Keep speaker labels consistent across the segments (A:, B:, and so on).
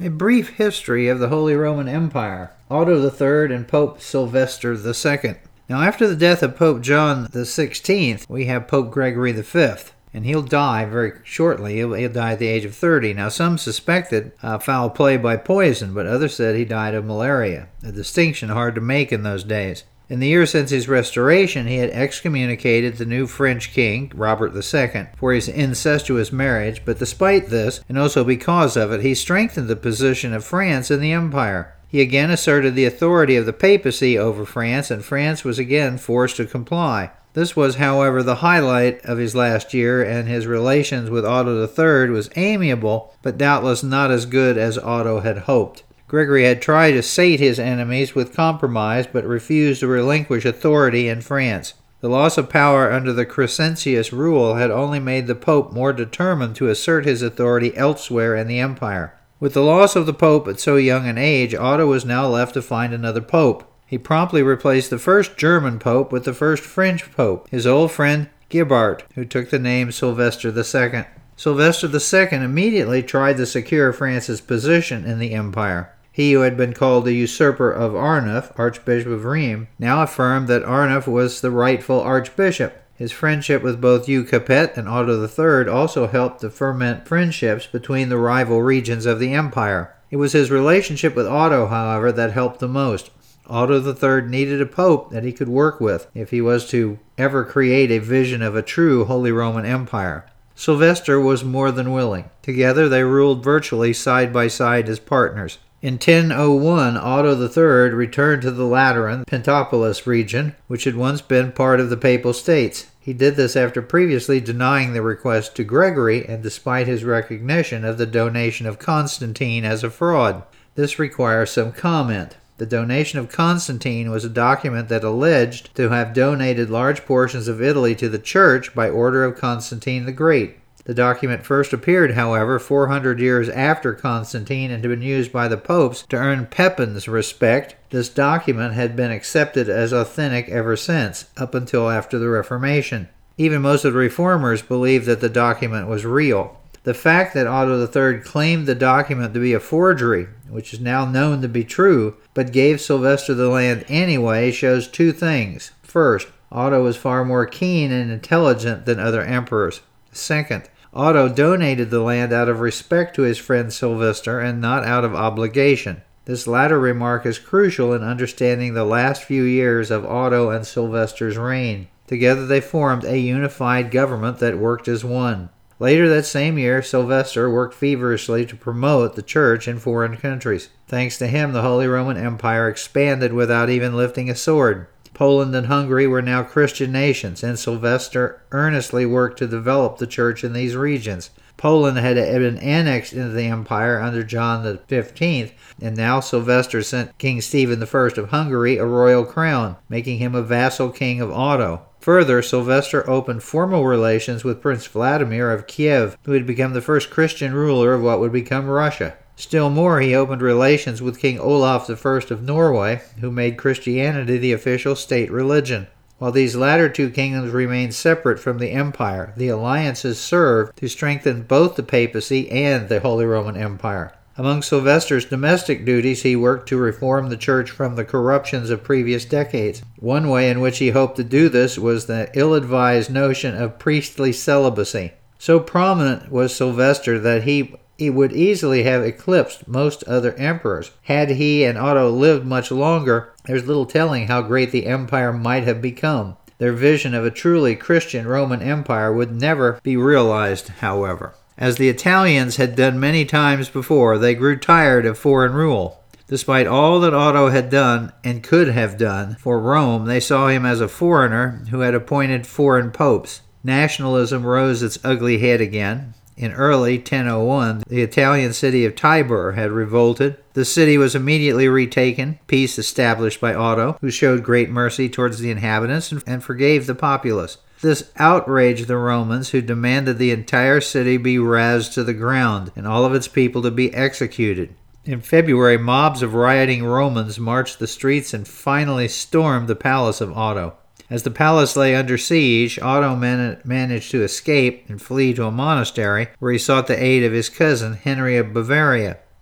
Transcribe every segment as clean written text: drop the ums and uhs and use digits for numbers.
A: A brief history of the Holy Roman Empire, Otto III and Pope Sylvester II. Now, after the death of Pope John XVI, we have Pope Gregory V, and he'll die very shortly. He'll die at the age of 30. Now, some suspected foul play by poison, but others said he died of malaria, a distinction hard to make in those days. In the years since his restoration, he had excommunicated the new French king, Robert II, for his incestuous marriage, but despite this, and also because of it, he strengthened the position of France in the empire. He again asserted the authority of the papacy over France, and France was again forced to comply. This was, however, the highlight of his last year, and his relations with Otto III was amiable, but doubtless not as good as Otto had hoped. Gregory had tried to sate his enemies with compromise, but refused to relinquish authority in France. The loss of power under the Crescentius rule had only made the Pope more determined to assert his authority elsewhere in the empire. With the loss of the Pope at so young an age, Otto was now left to find another Pope. He promptly replaced the first German Pope with the first French Pope, his old friend Guibert, who took the name Sylvester II. Sylvester II immediately tried to secure France's position in the empire. He who had been called the usurper of Arnulf, Archbishop of Rheims, now affirmed that Arnulf was the rightful archbishop. His friendship with both Hugh Capet and Otto III also helped to ferment friendships between the rival regions of the empire. It was his relationship with Otto, however, that helped the most. Otto III needed a pope that he could work with if he was to ever create a vision of a true Holy Roman Empire. Sylvester was more than willing. Together they ruled virtually side by side as partners. In 1001, Otto III returned to the Lateran Pentapolis region, which had once been part of the Papal States. He did this after previously denying the request to Gregory, and despite his recognition of the donation of Constantine as a fraud. This requires some comment. The donation of Constantine was a document that alleged to have donated large portions of Italy to the Church by order of Constantine the Great. The document first appeared, however, 400 years after Constantine and had been used by the popes to earn Pepin's respect. This document had been accepted as authentic ever since, up until after the Reformation. Even most of the reformers believed that the document was real. The fact that Otto III claimed the document to be a forgery, which is now known to be true, but gave Sylvester the land anyway, shows two things. First, Otto was far more keen and intelligent than other emperors. Second, Otto donated the land out of respect to his friend Sylvester and not out of obligation. This latter remark is crucial in understanding the last few years of Otto and Sylvester's reign. Together they formed a unified government that worked as one. Later that same year, Sylvester worked feverishly to promote the church in foreign countries. Thanks to him, the Holy Roman Empire expanded without even lifting a sword. Poland and Hungary were now Christian nations, and Sylvester earnestly worked to develop the church in these regions. Poland had been annexed into the empire under John XV, and now Sylvester sent King Stephen I of Hungary a royal crown, making him a vassal king of Otto. Further, Sylvester opened formal relations with Prince Vladimir of Kiev, who had become the first Christian ruler of what would become Russia. Still more, he opened relations with King Olaf I of Norway, who made Christianity the official state religion. While these latter two kingdoms remained separate from the empire, the alliances served to strengthen both the papacy and the Holy Roman Empire. Among Sylvester's domestic duties, he worked to reform the church from the corruptions of previous decades. One way in which he hoped to do this was the ill-advised notion of priestly celibacy. So prominent was Sylvester that he would easily have eclipsed most other emperors. Had he and Otto lived much longer, there's little telling how great the empire might have become. Their vision of a truly Christian Roman Empire would never be realized, however. As the Italians had done many times before, they grew tired of foreign rule. Despite all that Otto had done and could have done for Rome, they saw him as a foreigner who had appointed foreign popes. Nationalism rose its ugly head again. In early 1001, the Italian city of Tibur had revolted. The city was immediately retaken, peace established by Otto, who showed great mercy towards the inhabitants and forgave the populace. This outraged the Romans, who demanded the entire city be razed to the ground and all of its people to be executed. In February, mobs of rioting Romans marched the streets and finally stormed the palace of Otto. As the palace lay under siege, Otto managed to escape and flee to a monastery, where he sought the aid of his cousin, Henry of Bavaria.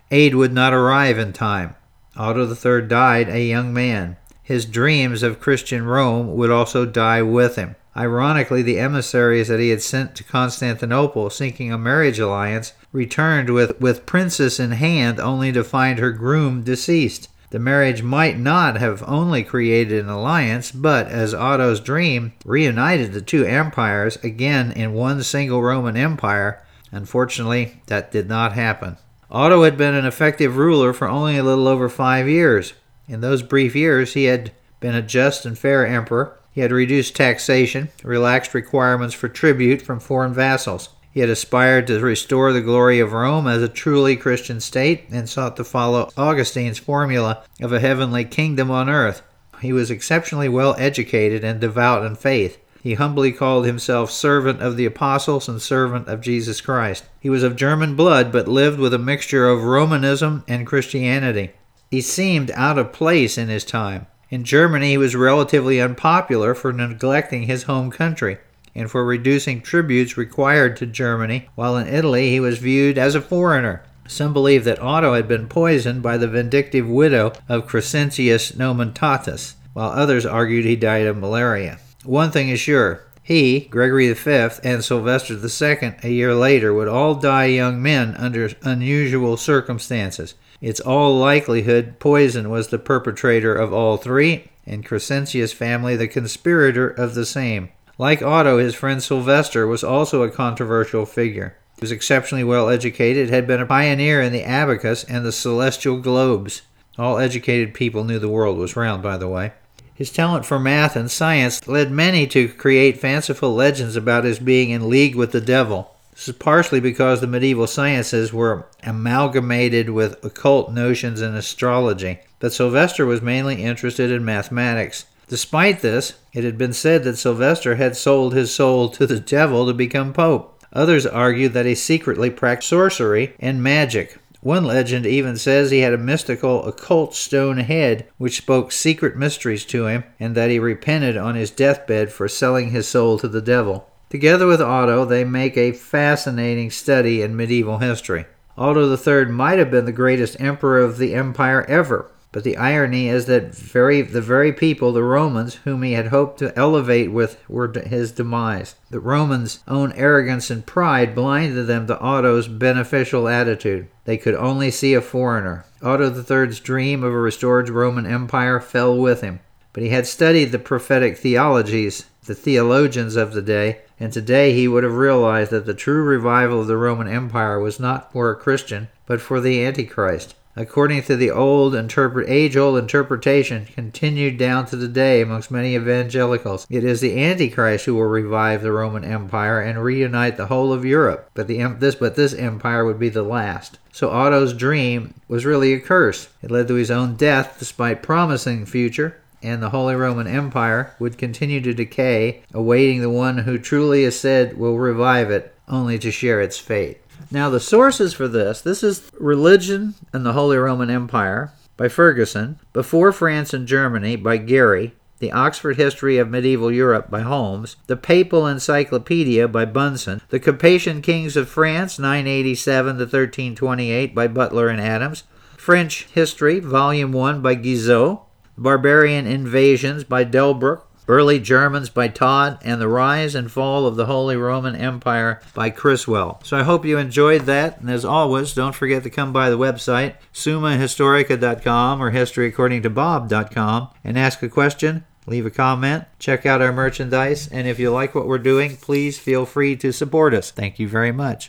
A: aid would not arrive in time. Otto III died a young man. His dreams of Christian Rome would also die with him. Ironically, the emissaries that he had sent to Constantinople seeking a marriage alliance returned with princess in hand only to find her groom deceased. The marriage might not have only created an alliance, but as Otto's dream reunited the two empires again in one single Roman Empire, unfortunately, that did not happen. Otto had been an effective ruler for only a little over 5 years. In those brief years, he had been a just and fair emperor. He had reduced taxation, relaxed requirements for tribute from foreign vassals. He had aspired to restore the glory of Rome as a truly Christian state and sought to follow Augustine's formula of a heavenly kingdom on earth. He was exceptionally well educated and devout in faith. He humbly called himself servant of the apostles and servant of Jesus Christ. He was of German blood but lived with a mixture of Romanism and Christianity. He seemed out of place in his time. In Germany, he was relatively unpopular for neglecting his home country and for reducing tributes required to Germany, while in Italy he was viewed as a foreigner. Some believe that Otto had been poisoned by the vindictive widow of Crescentius Nomentatus, while others argued he died of malaria. One thing is sure, he, Gregory V, and Sylvester II a year later would all die young men under unusual circumstances. It's all likelihood poison was the perpetrator of all three, and Crescentius' family the conspirator of the same. Like Otto, his friend Sylvester was also a controversial figure. He was exceptionally well educated, had been a pioneer in the abacus and the celestial globes. All educated people knew the world was round, by the way. His talent for math and science led many to create fanciful legends about his being in league with the devil. This is partially because the medieval sciences were amalgamated with occult notions and astrology, but Sylvester was mainly interested in mathematics. Despite this, it had been said that Sylvester had sold his soul to the devil to become pope. Others argued that he secretly practiced sorcery and magic. One legend even says he had a mystical occult stone head which spoke secret mysteries to him, and that he repented on his deathbed for selling his soul to the devil. Together with Otto, they make a fascinating study in medieval history. Otto III might have been the greatest emperor of the empire ever, but the irony is that the very people, the Romans, whom he had hoped to elevate with, were his demise. The Romans' own arrogance and pride blinded them to Otto's beneficial attitude. They could only see a foreigner. Otto III's dream of a restored Roman Empire fell with him. But he had studied the prophetic theologies, the theologians of the day, and today he would have realized that the true revival of the Roman Empire was not for a Christian, but for the Antichrist. According to the age-old interpretation continued down to today amongst many evangelicals, it is the Antichrist who will revive the Roman Empire and reunite the whole of Europe, but this empire would be the last. So Otto's dream was really a curse. It led to his own death despite promising future, and the Holy Roman Empire would continue to decay, awaiting the one who truly is said will revive it, only to share its fate. Now the sources for this is Religion and the Holy Roman Empire by Ferguson, Before France and Germany by Gary, The Oxford History of Medieval Europe by Holmes, The Papal Encyclopedia by Bunsen, The Capetian Kings of France 987 to 1328 by Butler and Adams, French History Volume 1 by Guizot, Barbarian Invasions by Delbruck, Early Germans by Todd, and The Rise and Fall of the Holy Roman Empire by Criswell. So I hope you enjoyed that, and as always, don't forget to come by the website, summahistorica.com or historyaccordingtobob.com, and ask a question, leave a comment, check out our merchandise, and if you like what we're doing, please feel free to support us. Thank you very much.